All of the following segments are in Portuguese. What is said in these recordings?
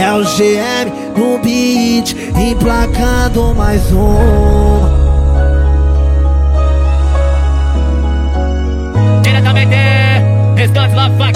É o GM no beat, emplacando mais um. Diretamente, restante lá, vai.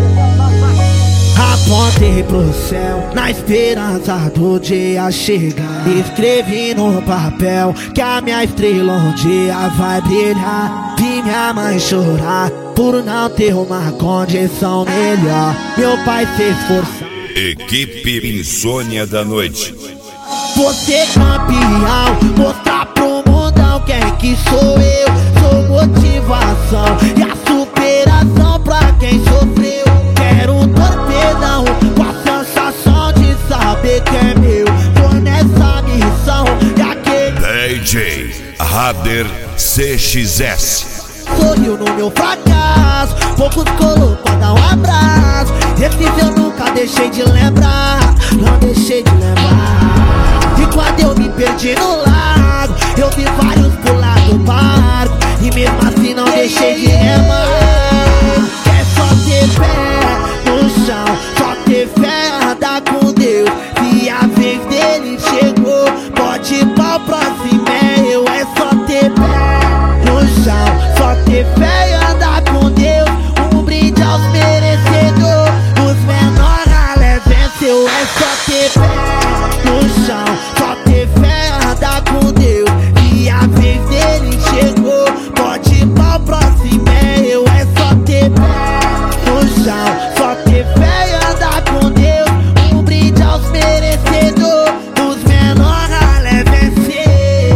Apontei pro céu na esperança do dia chegar. Escrevi no papel que a minha estrela um dia vai brilhar. Vi minha mãe chorar por não ter uma condição melhor. Meu pai se esforçar. Equipe Insônia da Noite. Você campeão, mostrar pro mundão quem que sou eu. Sou motivação e a superação pra quem sofreu. Quero um torpedão com a sensação de saber que é meu. Tô nessa missão e aquele DJ Rader CXS. sorriu no meu fracasso, poucos colocou a dar um abraço. Esses eu nunca deixei de lembrar, não deixei de lembrar. E quando eu me perdi no lago, eu vi vários pular do barco, e mesmo assim não deixei de remar. É só ter fé no chão, só ter fé, andar com Deus. Se a vez dele chegou, pode ir pra próxima, é eu. É só ter fé no chão, só ter fé e andar com Deus. Um brinde aos merecedores, os menores ralé venceu. É só ter fé no chão, só ter fé e andar com Deus. E a vez dele chegou, pode ir pra próxima, é eu. É só ter fé no chão, só ter fé e andar com Deus. Um brinde aos merecedores, os menores ralé venceu.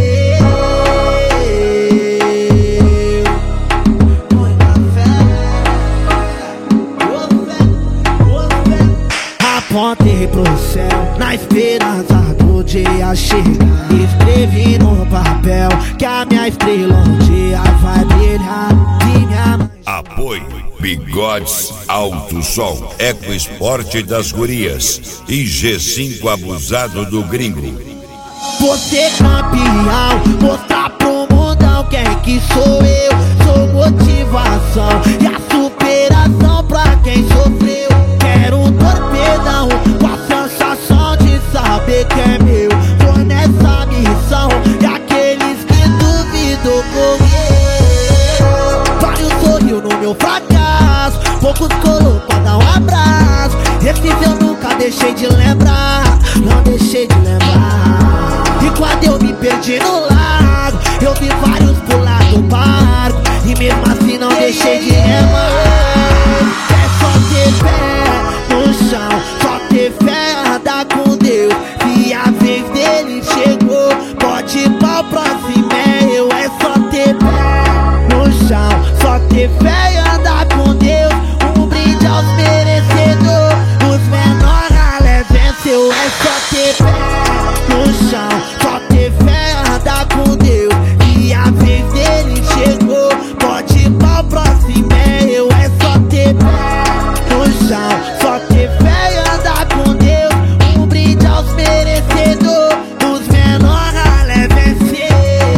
Apontei pro céu na esperança do dia chegar. Escrevi no papel que a minha estrela um dia vai brilhar. E minha mãe... Apoio Bigodes Alto Sol, Eco Esporte das Gurias e G5 Abusado do Gringo. Você campeão, mostrar pro mundão quem que sou eu. Sou motivação e a superação pra quem sofreu. Quero um torpedão com a sensação de saber que é meu. Tô nessa missão e aqueles que duvidam correu. Vários sorriu no meu fracasso, poucos colocou a dar um abraço. Esses eu nunca deixei de lembrar, não deixei de lembrar. E quando eu me perdi no lago, eu vi vários pular do barco, e mesmo assim não deixei de remar. É só ter fé no chão, só ter fé, andar com Deus. Se a vez dele chegou, pode ir pra próxima, é eu. É só ter fé no chão, só ter fé e andar com Deus. Um brinde aos merecedores, os menores ralé venceu. É só ter fé no chão, só ter fé, andar com Deus. E a vez dele chegou, pode ir pra próxima, é eu. É só ter fé no chão, só ter fé e andar com Deus. Um brinde aos merecedores, os menores ralé venceu.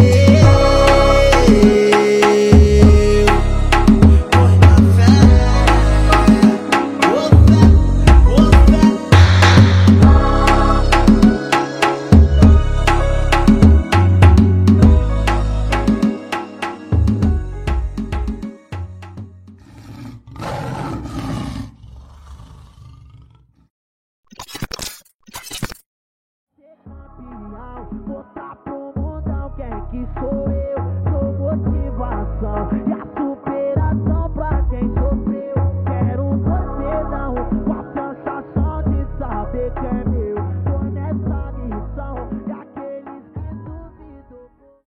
Põe na fé, ô fé, ô fé. Botar pro mundão quem que sou eu. Sou motivação e a superação pra quem sofreu. Quero um torpedão com a sensação de saber que é